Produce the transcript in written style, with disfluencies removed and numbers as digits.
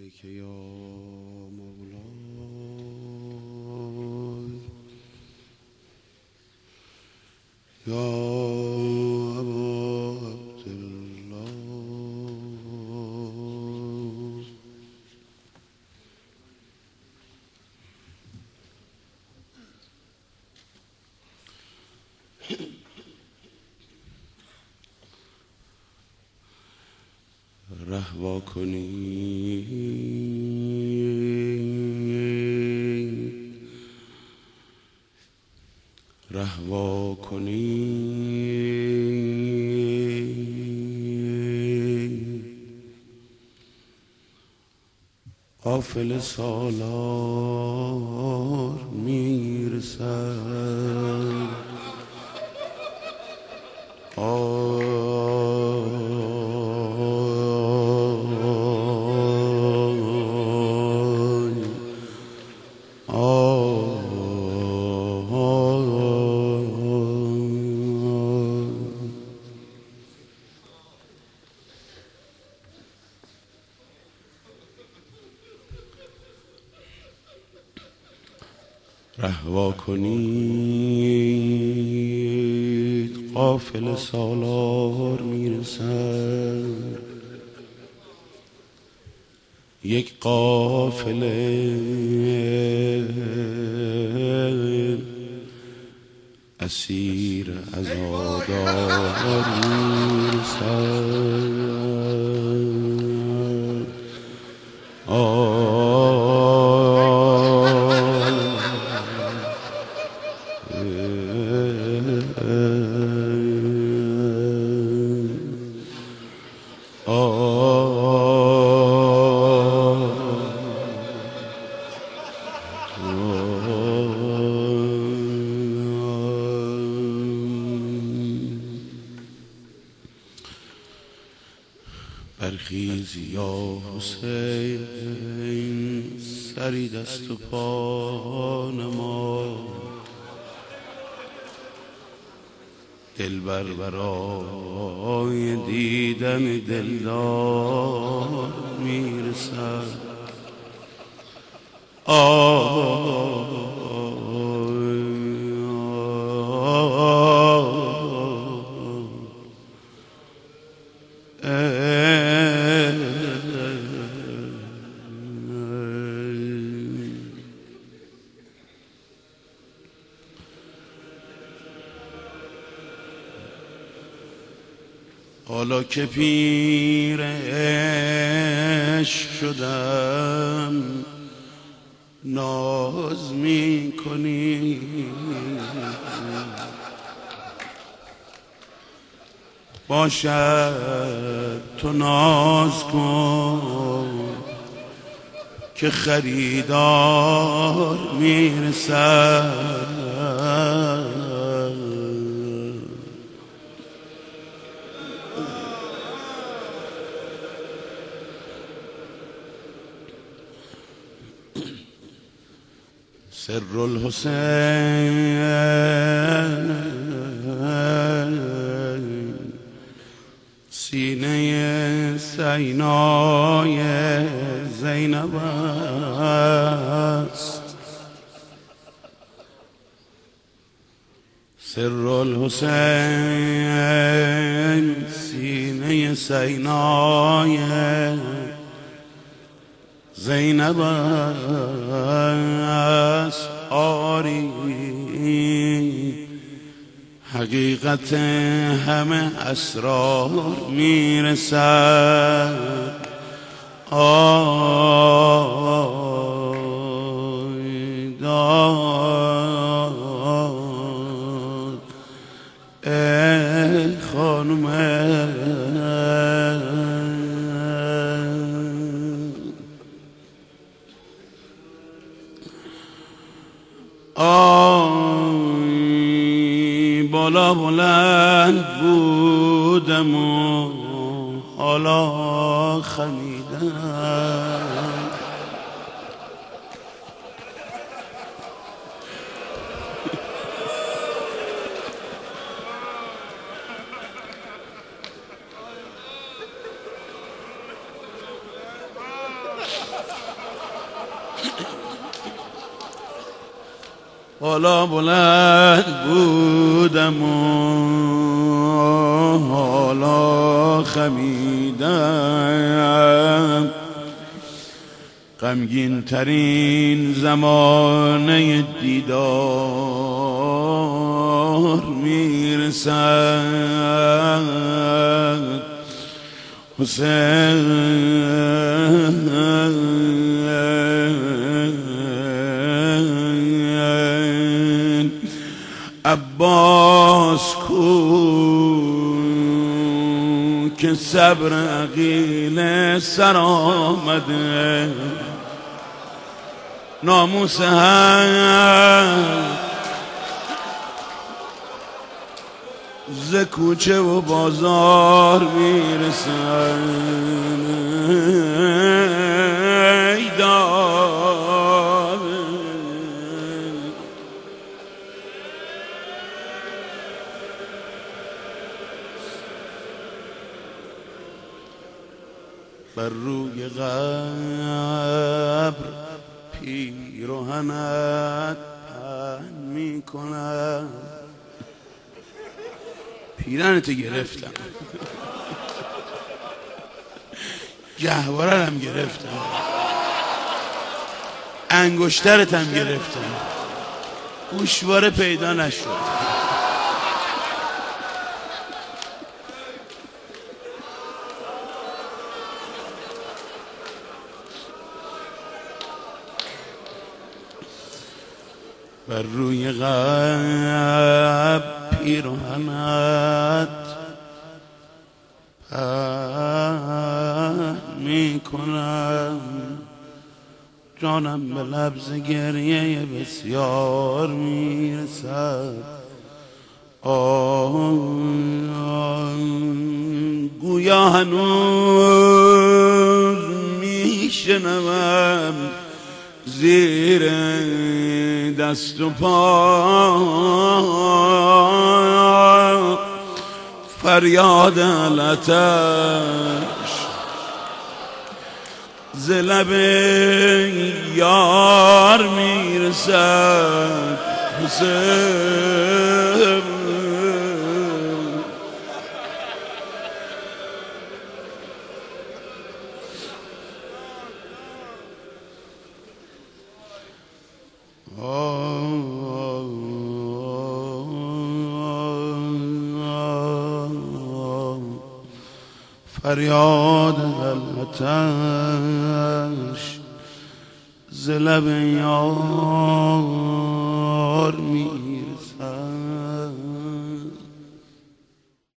علیک یا مولای یا ابا عبدالله رهوا کنید رهوا کنید قافله سالار میرسد رهوا کنید قافله سالار میرسد یک قافله اسیر عزادار میرسد برخیز یا حسین سری دست و پا نما دلبر برای دیدن دلدار میرسد حالا که پیر عشق شدم ناز می کنی باشد تو ناز کن که خریدار میرسد سر الحسین سینه سینای زینب است سر الحسین سینه سینای زینب است آری حقیقت همه اسرار میرسد داد ای خانم بالا بلند بودم و حالا خمیدم حالا بلند بودم و حالا خمیدم، غمگین ترین زمانه دیدار میرسد. حسین عباس کو که صبر عقیل سر آمده، ناموس هم ز کوچه و بازار میرسن. بر روی قبر پیراهنت پهن میکنم. پیرهنتو گرفتم، گهوارم گرفتم، انگشترتم گرفتم، گوشواره پیدا نشد. بر روی قبر پیراهنت پهن میکنم، جانم به لبز گریه بسیار میرسد. گویا هنوز میشنوم زیر دست و پا فریاد علتش ز لب یار میرسد. حسین فریاد علتش ز لب یار میرسد.